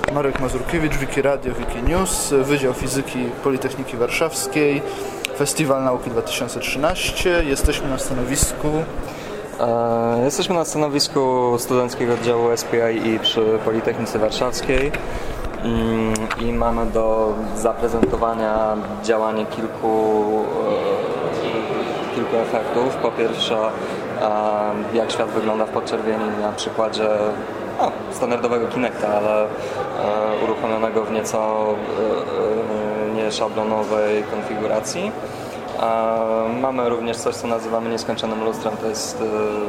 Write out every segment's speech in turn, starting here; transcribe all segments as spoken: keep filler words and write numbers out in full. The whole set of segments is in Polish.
Marek Mazurkiewicz, Wiki Radio, Wiki News, Wydział Fizyki Politechniki Warszawskiej, Festiwal Nauki dwa tysiące trzynaście. Jesteśmy na stanowisku... E, jesteśmy na stanowisku Studenckiego Oddziału S P I i przy Politechnice Warszawskiej mm, i mamy do zaprezentowania działanie kilku, e, kilku efektów. Po pierwsze, e, jak świat wygląda w podczerwieni na przykładzie no, standardowego Kinecta, ale e, uruchomionego w nieco e, e, nieszablonowej konfiguracji. E, mamy również coś, co nazywamy nieskończonym lustrem. To jest e,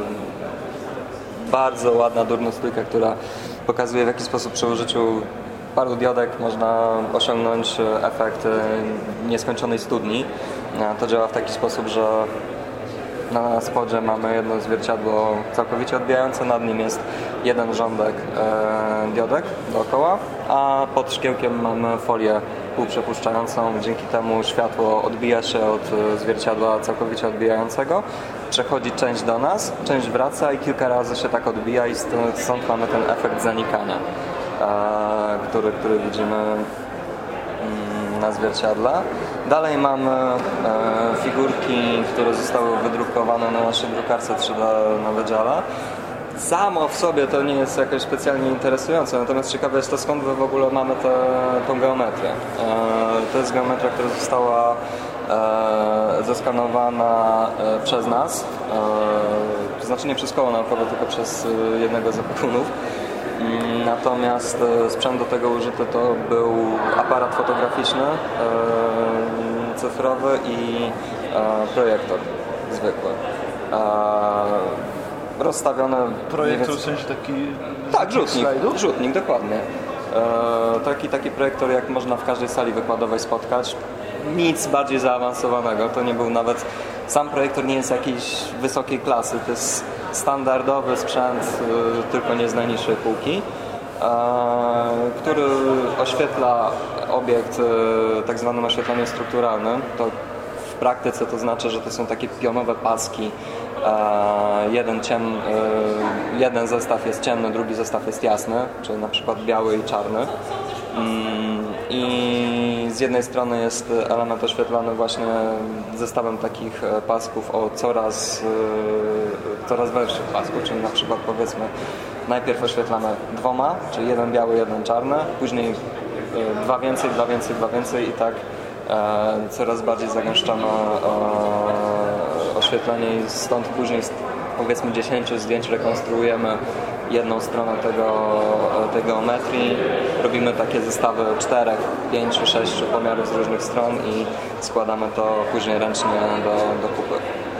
bardzo ładna durnostójka, która pokazuje, w jaki sposób przy użyciu paru diodek można osiągnąć efekt nieskończonej studni. E, to działa w taki sposób, że na spodzie mamy jedno zwierciadło całkowicie odbijające, nad nim jest jeden rządek e, diodek dookoła, a pod szkiełkiem mamy folię półprzepuszczającą. Dzięki temu światło odbija się od zwierciadła całkowicie odbijającego, przechodzi część do nas, część wraca i kilka razy się tak odbija i stąd, stąd mamy ten efekt zanikania, e, który, który widzimy mm, na zwierciadle. Dalej mamy e, figurki, które zostały wydrukowane na naszej drukarce trzy D na wydziale. Samo w sobie to nie jest jakoś specjalnie interesujące, natomiast ciekawe jest to, skąd w ogóle mamy tę tą geometrię. E, to jest geometria, która została e, zeskanowana e, przez nas, e, to znaczy nie przez koło naukowe, tylko przez e, jednego z opiekunów. Natomiast sprzęt do tego użyty to był aparat fotograficzny, e, cyfrowy i e, projektor zwykły. E, rozstawione... Projektor w sensie taki... Tak, rzutnik, rzutnik, dokładnie. E, taki, taki projektor, jak można w każdej sali wykładowej spotkać. Nic bardziej zaawansowanego. To nie był nawet... Sam projektor nie jest jakiejś wysokiej klasy. To jest standardowy sprzęt, tylko nie z najniższej półki, który oświetla obiekt tak zwanym oświetleniem strukturalnym. To w praktyce to znaczy, że to są takie pionowe paski. Jeden, ciem, jeden zestaw jest ciemny, drugi zestaw jest jasny, czyli na przykład biały i czarny. I z jednej strony jest element oświetlany właśnie zestawem takich pasków o coraz, coraz węższych pasków, czyli na przykład powiedzmy najpierw oświetlamy dwoma, czyli jeden biały, jeden czarny, później dwa więcej, dwa więcej, dwa więcej i tak coraz bardziej zagęszczamy oświetlenie i stąd później powiedzmy dziesięciu zdjęć rekonstruujemy jedną stronę tego, tej geometrii. Robimy takie zestawy czterech, pięciu, sześciu pomiarów z różnych stron i składamy to później ręcznie do, do kupy.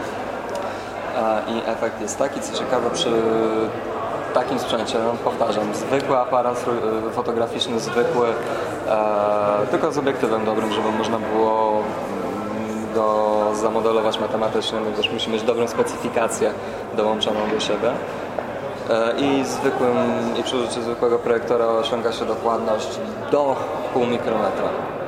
I efekt jest taki, co ciekawe, przy takim sprzęcie, no, powtarzam, zwykły aparat fotograficzny, zwykły, e, tylko z obiektywem dobrym, żeby można było go zamodelować matematycznie, no też musi mieć dobrą specyfikację dołączoną do siebie. I zwykłym, i przy użyciu zwykłego projektora osiąga się dokładność do pół mikrometra.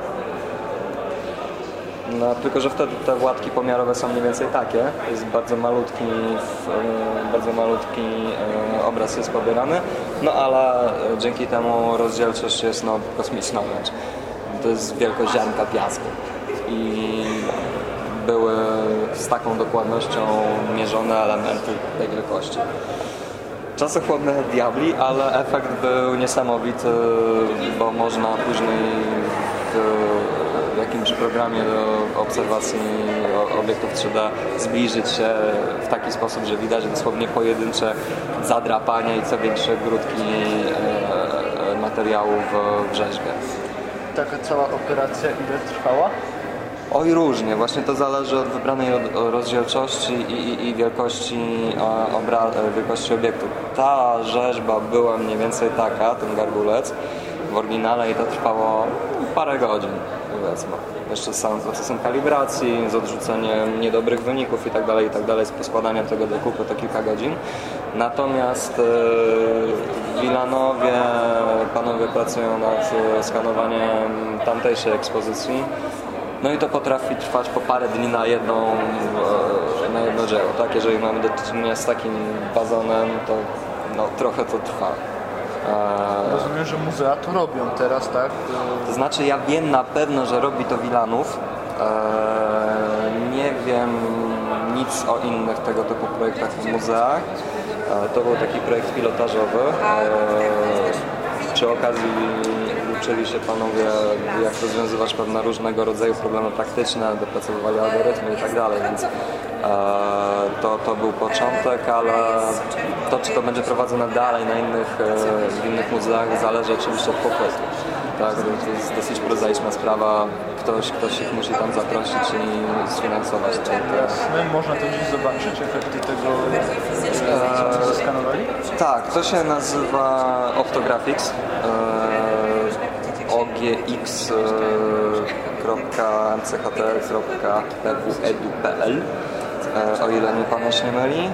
No, tylko że wtedy te łatki pomiarowe są mniej więcej takie. Jest bardzo malutki, bardzo malutki obraz jest pobierany, no ale dzięki temu rozdzielczość jest no, kosmiczna wręcz. To jest wielkość ziarnka piasku. I były z taką dokładnością mierzone elementy tej wielkości. Czasochłodne jak diabli, ale efekt był niesamowity, bo można później w jakimś programie do obserwacji obiektów trzy D zbliżyć się w taki sposób, że widać dosłownie pojedyncze zadrapania i co większe grudki materiału w rzeźbie. Taka cała operacja ile trwała? Oj, różnie. Właśnie to zależy od wybranej rozdzielczości i, i, i wielkości, obra, wielkości obiektu. Ta rzeźba była mniej więcej taka, ten gargulec w oryginale i to trwało parę godzin, powiedzmy. Jeszcze z samym procesem kalibracji, z odrzuceniem niedobrych wyników itd., itd., z poskładaniem tego do kupy to kilka godzin. Natomiast w Wilanowie panowie pracują nad skanowaniem tamtejszej ekspozycji. No i to potrafi trwać po parę dni na jedną, na jedno dzieło, tak? Jeżeli mamy do czynienia z takim wazonem, to no, trochę to trwa. Rozumiem, rozumiem, że muzea to robią teraz, tak? To znaczy ja wiem na pewno, że robi to Wilanów. Eee, nie wiem nic o innych tego typu projektach w muzeach. Eee, to był taki projekt pilotażowy. Eee, przy okazji uczyli się panowie, jak rozwiązywać pewne różnego rodzaju problemy praktyczne, dopracowywali algorytmy i tak dalej, więc to, to był początek, ale to, czy to będzie prowadzone dalej na innych, w innych muzeach, zależy oczywiście od popytu. Tak, to jest dosyć prozaiczna sprawa. Ktoś, ktoś ich musi tam zaprosić i sfinansować. To, to... Można to gdzieś zobaczyć, efekty tego e, zeskanowali? Tak, to się nazywa Optographics. E, o g x kropka m c h t kropka p w edu kropka p l, o ile mi pamięć nie myli.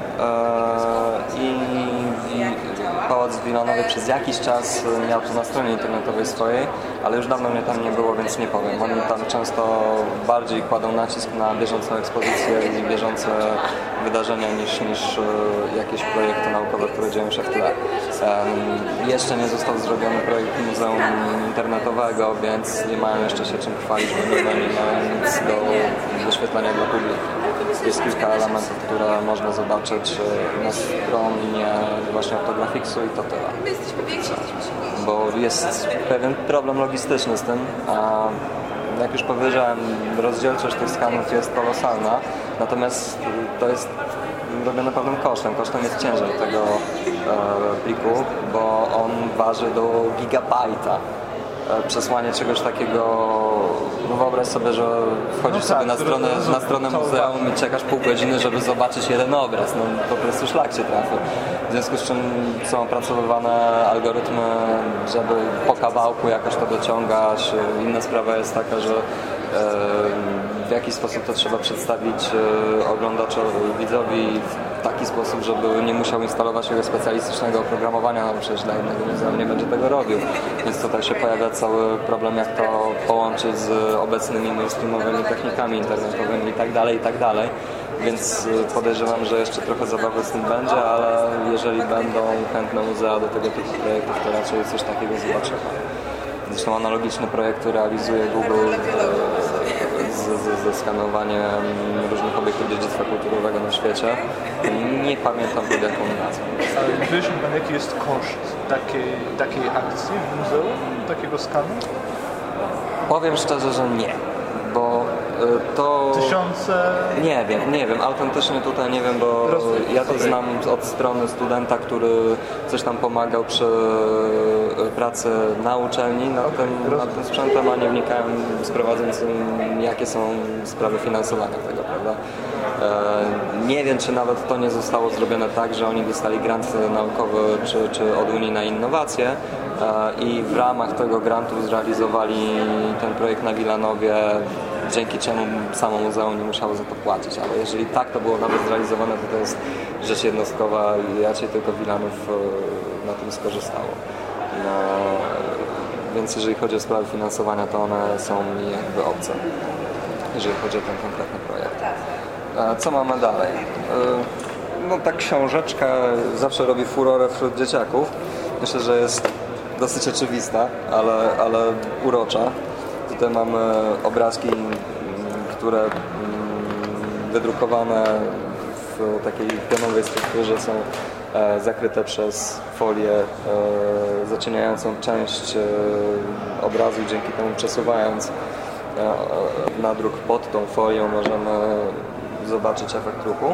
I Pałac w Wilanowie przez jakiś czas miał to na stronie internetowej swojej, ale już dawno mnie tam nie było, więc nie powiem. Oni tam często bardziej kładą nacisk na bieżącą ekspozycję i bieżące wydarzenia niż, niż jakieś projekty naukowe, które dzieją się w tle. Um, jeszcze nie został zrobiony projekt muzeum internetowego, więc nie mają jeszcze się czym chwalić, bo nie mają nic do wyświetlenia dla publiki. Jest kilka elementów, które można zobaczyć na stronie właśnie Optographicsu i to tyle. Bo jest pewien problem logistyczny z tym, a jak już powiedziałem, rozdzielczość tych skanów jest kolosalna, natomiast to jest robione pewnym kosztem. Kosztem jest ciężar tego e, pliku, bo on waży do gigabajta. Przesłanie czegoś takiego, no wyobraź sobie, że wchodzisz no tak, sobie na stronę, na stronę muzeum i czekasz pół godziny, żeby zobaczyć jeden obraz, no po prostu szlak się trafi. W związku z czym są opracowywane algorytmy, żeby po kawałku jakoś to dociągać. Inna sprawa jest taka, że w jaki sposób to trzeba przedstawić oglądaczowi, widzowi w taki sposób, żeby nie musiał instalować jego specjalistycznego oprogramowania, no przecież dla innego muzeum nie będzie tego robił. Więc tutaj się pojawia cały problem, jak to połączyć z obecnymi mainstreamowymi technikami internetowymi itd., itd. Więc podejrzewam, że jeszcze trochę zabawy z tym będzie, ale jeżeli będą chętne muzea do tego typu projektów, to raczej coś takiego zobaczymy. Zresztą analogiczny projekt realizuje Google ze skanowaniem różnych obiektów dziedzictwa kulturowego na świecie. Nie pamiętam pod jaką nazwą. Ale wiesz, jaki jest koszt takiej, takiej akcji w muzeum, takiego skanu? Powiem szczerze, że nie. Bo to... Tysiące... Nie wiem, nie wiem, autentycznie tutaj nie wiem, bo ja to znam od strony studenta, który coś tam pomagał przy pracy na uczelni nad tym, nad tym sprzętem, a nie wnikałem z prowadzącym, jakie są sprawy finansowania tego, prawda? Nie wiem, czy nawet to nie zostało zrobione tak, że oni dostali grant naukowy czy, czy od Unii na innowacje i w ramach tego grantu zrealizowali ten projekt na Wilanowie, dzięki czemu samo muzeum nie musiało za to płacić, ale jeżeli tak to było nawet zrealizowane, to to jest rzecz jednostkowa i raczej tylko Wilanów na tym skorzystało. No, więc jeżeli chodzi o sprawy finansowania, to one są mi jakby obce, jeżeli chodzi o ten konkretny projekt. Co mamy dalej? No ta książeczka zawsze robi furorę wśród dzieciaków. Myślę, że jest dosyć oczywista, ale, ale urocza. Tutaj mamy obrazki, które wydrukowane w takiej pionowej strukturze są zakryte przez folię zacieniającą część obrazu. Dzięki temu przesuwając nadruk pod tą folią możemy zobaczyć efekt ruchu.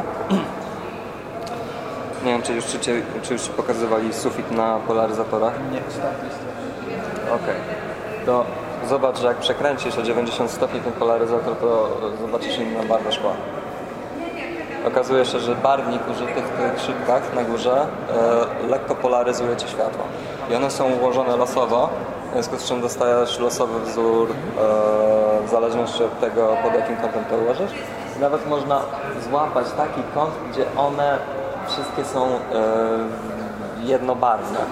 Nie wiem, czy już, czy, czy już pokazywali sufit na polaryzatorach? Nie, z tamtej strony. Okej. To zobacz, że jak przekręcisz o dziewięćdziesiąt stopni ten polaryzator, to zobaczysz inną barwę szkła. Okazuje się, że barwnik użyty w tych szybkach na górze e, lekko polaryzuje ci światło. I one są ułożone losowo, w związku z czym dostajesz losowy wzór e, w zależności od tego, pod jakim kątem to ułożysz. I nawet można złapać taki kąt, gdzie one wszystkie są e, jednobarwne.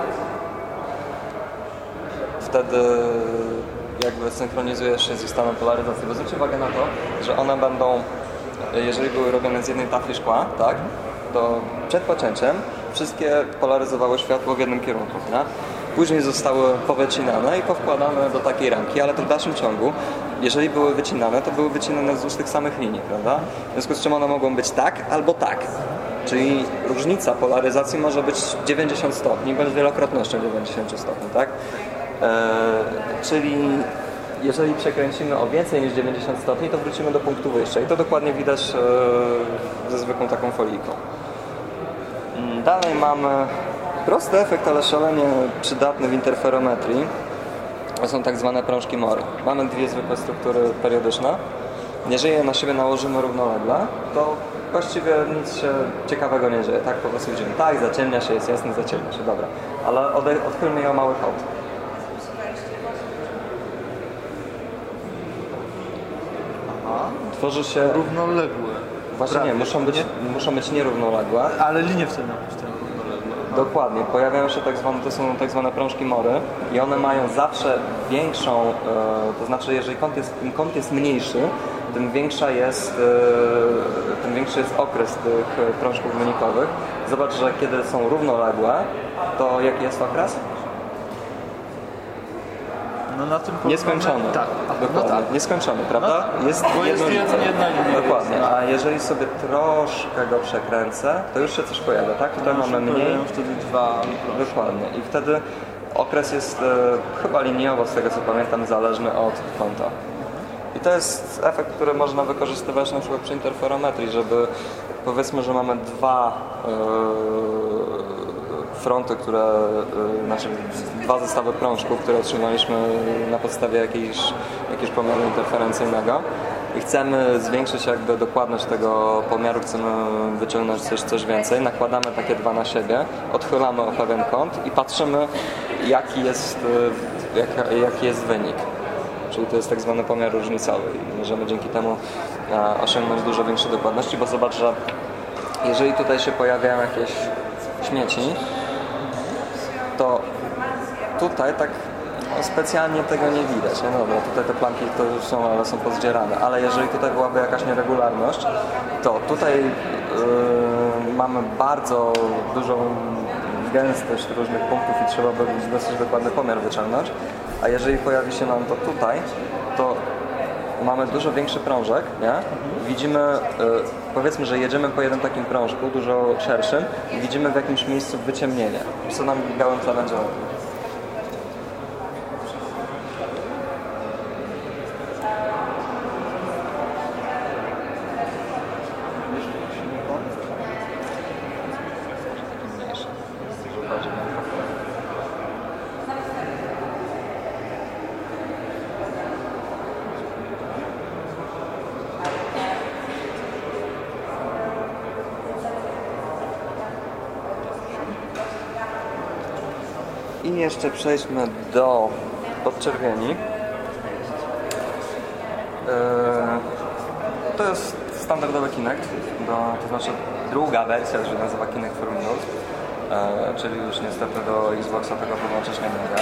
Wtedy jakby synchronizujesz się z stanem polaryzacji. Bo zwróć uwagę na to, że one będą, jeżeli były robione z jednej tafli szkła, tak, to przed pocięciem wszystkie polaryzowały światło w jednym kierunku, nie? później zostały powycinane i powkładane do takiej ramki, ale to w dalszym ciągu, jeżeli były wycinane, to były wycinane z tych samych linii, prawda? W związku z czym one mogą być tak albo tak. Czyli różnica polaryzacji może być dziewięćdziesiąt stopni, bądź wielokrotnością dziewięćdziesiąt stopni, tak? Eee, czyli jeżeli przekręcimy o więcej niż dziewięćdziesiąt stopni, to wrócimy do punktu wyjścia i to dokładnie widać e, ze zwykłą taką foliką. Dalej mamy prosty efekt, ale szalenie przydatny w interferometrii. To są tak zwane prążki Mory. Mamy dwie zwykłe struktury periodyczne. Jeżeli je na siebie nałożymy równolegle, to właściwie nic się ciekawego nie dzieje. Tak po prostu widzimy, tak, zaciemnia się, jest jasny, zaciemnia się, dobra. Ale odchylmy je o mały kąt. Aha. Tworzy się... Równoległe. Właśnie nie, muszą być, nie? muszą być nierównoległe. Ale linie wtedy napuszczają równoległe. Dokładnie, pojawiają się tak zwane, to są tak zwane prążki Mory i one mają zawsze większą, e, to znaczy jeżeli kąt jest, im kąt jest mniejszy, tym większa jest, e, tym większy jest okres tych prążków wynikowych. Zobacz, że kiedy są równoległe, to jaki jest okres? No na tym nieskończony. Tak. Dokładnie. No tak. Nieskończony, prawda? No, jest bo jest jedna, jedna linia. Dokładnie. Jest, a jeżeli sobie troszkę go przekręcę, to już się coś pojawia, tak? Tutaj no, mamy mniej. wtedy dwa. Dokładnie. I wtedy okres jest e, chyba liniowo, z tego co pamiętam, zależny od kąta. I to jest efekt, który można wykorzystywać na przykład przy interferometrii, żeby powiedzmy, że mamy dwa e, fronty, które, znaczy dwa zestawy prążków, które otrzymaliśmy na podstawie jakiejś, jakiegoś pomiaru interferencyjnego i chcemy zwiększyć jakby dokładność tego pomiaru, chcemy wyciągnąć coś, coś więcej, nakładamy takie dwa na siebie, odchylamy o pewien kąt i patrzymy jaki jest, jak, jaki jest wynik. Czyli to jest tak zwany pomiar różnicowy i możemy dzięki temu osiągnąć dużo większej dokładności, bo zobacz, że jeżeli tutaj się pojawiają jakieś śmieci, to tutaj tak specjalnie tego nie widać. No dobra, tutaj te plamki to już są, ale są pozdzierane, ale jeżeli tutaj byłaby jakaś nieregularność, to tutaj yy, mamy bardzo dużą gęstość różnych punktów i trzeba by dosyć dokładny pomiar wyciągnąć, a jeżeli pojawi się nam to tutaj, to mamy dużo większy prążek, nie? Widzimy, yy, powiedzmy, że jedziemy po jednym takim prążku, dużo szerszym i widzimy w jakimś miejscu wyciemnienie. Co nam białym tle będzie robić? I jeszcze przejdźmy do podczerwieni. To jest standardowy Kinect, do, to znaczy druga wersja, że się nazywa Kinect for Windows, czyli już niestety do Xboxa tego podłączyć nie mogę.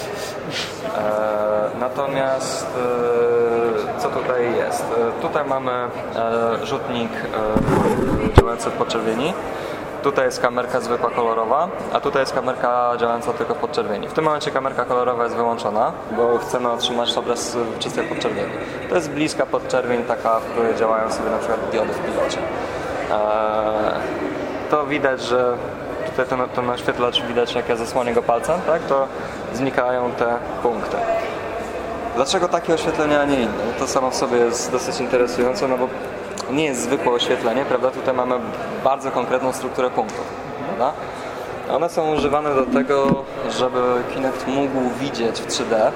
Natomiast co tutaj jest? Tutaj mamy rzutnik działający w podczerwieni. Tutaj jest kamerka zwykła kolorowa, a tutaj jest kamerka działająca tylko w podczerwieni. W tym momencie kamerka kolorowa jest wyłączona, bo chcemy otrzymać obraz w czystej podczerwieni. To jest bliska podczerwień, taka, w której działają sobie na przykład diody w pilocie. Eee, to widać, że tutaj ten, ten naświetlacz widać, jak ja zasłonię go palcem, tak, to znikają te punkty. Dlaczego takie oświetlenie, a nie inne? To samo w sobie jest dosyć interesujące, no bo nie jest zwykłe oświetlenie, prawda? Tutaj mamy bardzo konkretną strukturę punktów, prawda? One są używane do tego, żeby Kinect mógł widzieć w trzy D.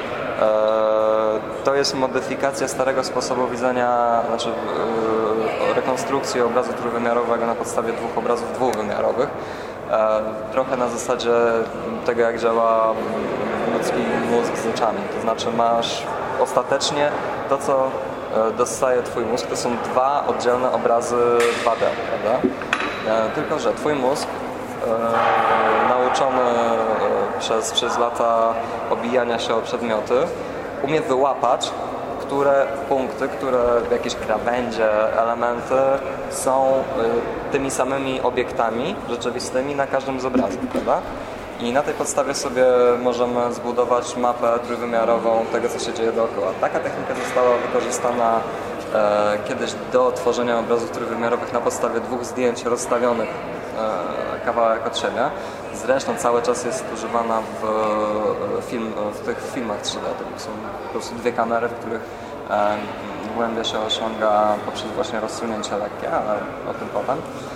To jest modyfikacja starego sposobu widzenia, znaczy rekonstrukcji obrazu trójwymiarowego na podstawie dwóch obrazów dwuwymiarowych. Trochę na zasadzie tego, jak działa ludzki mózg z oczami. To znaczy masz ostatecznie to, co dostaje Twój mózg, to są dwa oddzielne obrazy dwa D, prawda? Tylko że Twój mózg e, nauczony przez, przez lata obijania się o przedmioty umie wyłapać, które punkty, które jakieś krawędzie, elementy są tymi samymi obiektami rzeczywistymi na każdym z obrazów, prawda? i na tej podstawie sobie możemy zbudować mapę trójwymiarową tego, co się dzieje dookoła. Taka technika została wykorzystana e, kiedyś do tworzenia obrazów trójwymiarowych na podstawie dwóch zdjęć rozstawionych e, kawałek od siebie. Zresztą cały czas jest używana w, film, w tych filmach trzy D. To są po prostu dwie kamery, w których e, głębia się osiąga poprzez właśnie rozsunięcie lekkie, ale o tym potem.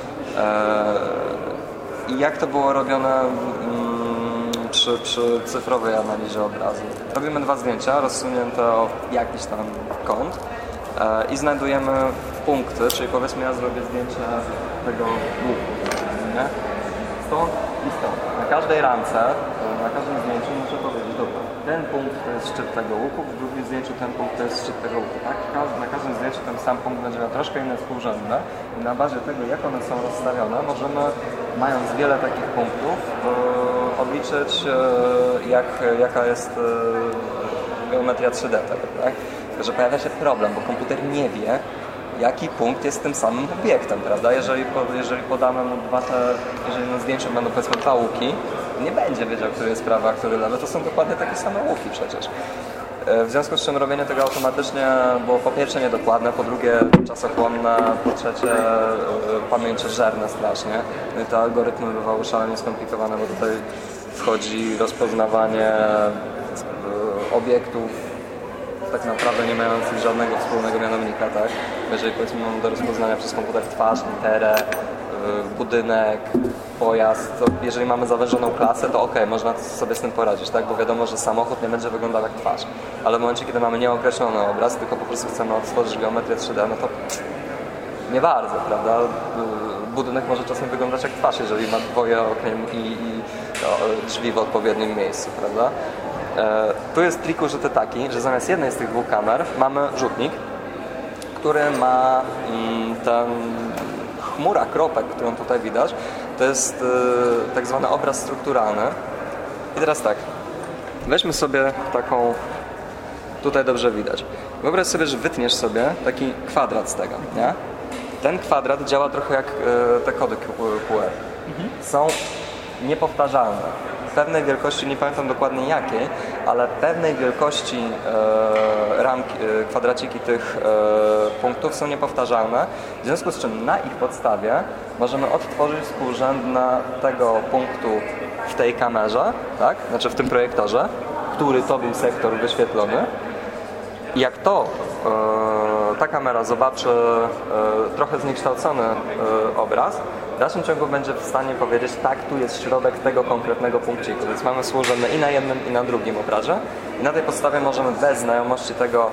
I jak to było robione mm, przy, przy cyfrowej analizie obrazu? Robimy dwa zdjęcia rozsunięte o jakiś tam kąt e, i znajdujemy punkty, czyli powiedzmy ja zrobię zdjęcie tego łuku, nie? Stąd i stąd. Na każdej ramce, na każdym zdjęciu muszę powiedzieć, dobra, ten punkt to jest szczyt tego łuku, w drugim zdjęciu ten punkt to jest szczyt tego łuku. Tak? Na każdym zdjęciu ten sam punkt będzie miał troszkę inne współrzędne i na bazie tego, jak one są rozstawione, możemy, mając wiele takich punktów, yy, obliczyć yy, jak, jaka jest yy, geometria trzy D tego, tak? Tylko że pojawia się problem, bo komputer nie wie, jaki punkt jest tym samym obiektem, prawda? Jeżeli, jeżeli podamy mu dwa te, jeżeli na zdjęciu będą powiedzmy dwa łuki, nie będzie wiedział, który jest prawy, a który lewy, to są dokładnie takie same łuki przecież. W związku z czym robienie tego automatycznie było po pierwsze niedokładne, po drugie czasochłonne, po trzecie pamięciożerne strasznie. No i te algorytmy bywały szalenie skomplikowane, bo tutaj wchodzi rozpoznawanie obiektów tak naprawdę nie mających żadnego wspólnego mianownika, tak? Jeżeli powiedzmy mamy do rozpoznania przez komputer twarz, literę, budynek, pojazd, to jeżeli mamy zawężoną klasę, to ok, można sobie z tym poradzić, tak? Bo wiadomo, że samochód nie będzie wyglądał jak twarz. Ale w momencie, kiedy mamy nieokreślony obraz, tylko po prostu chcemy odtworzyć geometrię trzy D, no to nie bardzo, prawda? Budynek może czasem wyglądać jak twarz, jeżeli ma dwoje okien i, i no, drzwi w odpowiednim miejscu, prawda? E, tu jest trik użyty taki, że zamiast jednej z tych dwóch kamer mamy rzutnik, który ma mm, ten chmura kropek, którą tutaj widać, to jest e, tak zwany obraz strukturalny. I teraz tak, weźmy sobie taką, tutaj dobrze widać. Wyobraź sobie, że wytniesz sobie taki kwadrat z tego, nie? Ten kwadrat działa trochę jak e, te kody Q R. Mhm. Są niepowtarzalne. Pewnej wielkości, nie pamiętam dokładnie jakiej, ale pewnej wielkości e, ramki, e, kwadraciki tych e, punktów są niepowtarzalne, w związku z czym na ich podstawie możemy odtworzyć współrzędne tego punktu w tej kamerze, tak? Znaczy w tym projektorze, który to był sektor wyświetlony. I jak to e, ta kamera zobaczy e, trochę zniekształcony e, obraz, w dalszym ciągu będzie w stanie powiedzieć, tak, tu jest środek tego konkretnego punkciku. Więc mamy współrzędne i na jednym, i na drugim obrazie. I na tej podstawie możemy bez znajomości tego,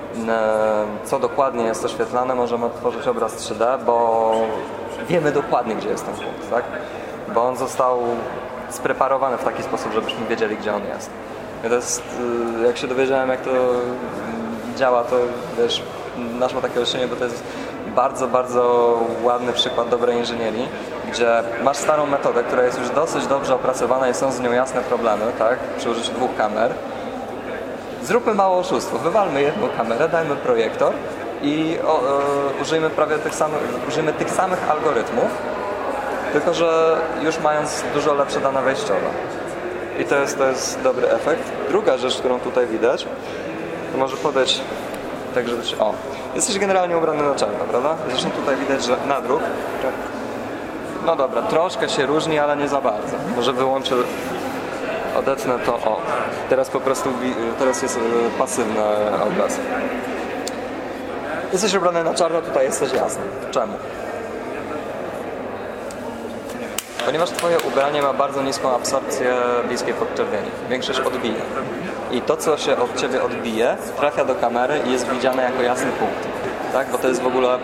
co dokładnie jest oświetlane, możemy odtworzyć obraz trzy D, bo wiemy dokładnie, gdzie jest ten punkt, tak? Bo on został spreparowany w taki sposób, żebyśmy wiedzieli, gdzie on jest. I to jest, jak się dowiedziałem, jak to działa, to wiesz, nasz ma takie roślenie, bo to jest bardzo, bardzo ładny przykład dobrej inżynierii, gdzie masz starą metodę, która jest już dosyć dobrze opracowana i są z nią jasne problemy, tak? Przy użyciu dwóch kamer. Zróbmy małe oszustwo, wywalmy jedną kamerę, dajmy projektor i o, o, użyjmy prawie tych samych, użyjmy tych samych algorytmów, tylko że już mając dużo lepsze dane wejściowe. I to jest, to jest dobry efekt. Druga rzecz, którą tutaj widać, to może podać tak, żeby się... O, jesteś generalnie ubrany na czarno, prawda? Zresztą tutaj widać, że nadruk... No dobra, troszkę się różni, ale nie za bardzo. Może wyłączę... Odetnę to, o. Teraz po prostu, teraz jest pasywny obraz. Jesteś ubrany na czarno, tutaj jesteś jasny. Czemu? Ponieważ twoje ubranie ma bardzo niską absorpcję bliskiej podczerwieni. Większość odbija. I to, co się od ciebie odbije, trafia do kamery i jest widziane jako jasny punkt. Tak? Bo to jest w ogóle...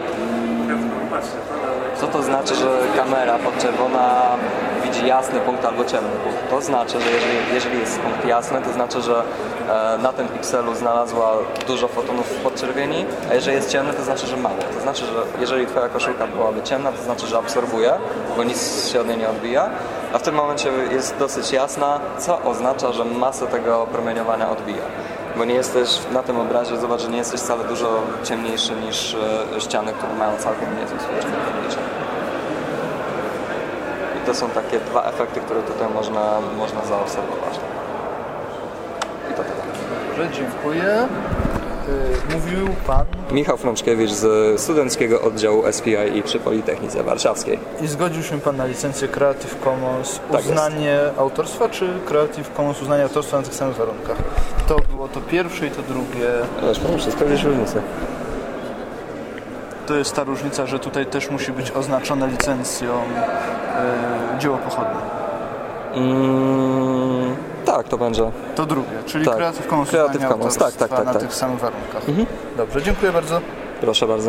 Co to znaczy, że kamera podczerwona widzi jasny punkt albo ciemny punkt? To znaczy, że jeżeli, jeżeli jest punkt jasny, to znaczy, że e, na tym pikselu znalazła dużo fotonów w podczerwieni, a jeżeli jest ciemny, to znaczy, że mało. To znaczy, że jeżeli twoja koszulka byłaby ciemna, to znaczy, że absorbuje, bo nic się od niej nie odbija, a w tym momencie jest dosyć jasna, co oznacza, że masę tego promieniowania odbija. Bo nie jesteś na tym obrazie, zobacz, że nie jesteś wcale dużo ciemniejszy niż e, ściany, które mają całkiem niezłe świecenie publiczne. I to to są takie dwa efekty, które tutaj można, można zaobserwować. I to tyle. Dobrze, dziękuję. Mówił Pan... Michał Frączkiewicz z Studenckiego Oddziału S P I przy Politechnice Warszawskiej. I zgodził się Pan na licencję Creative Commons, Tak uznanie jest. autorstwa, czy Creative Commons, uznanie autorstwa na tych samych warunkach? To było to pierwsze i to drugie. Wiesz, muszę sprawdzić różnicę. To jest ta różnica, że tutaj też musi być oznaczone licencją yy, dzieło pochodne. Mm, tak, to będzie. To drugie, czyli tak. Creative Commons, Creative uznanie Commons, autorstwa tak, tak, tak, na tak. tych samych warunkach. Mhm. Dobrze, dziękuję bardzo. Proszę bardzo.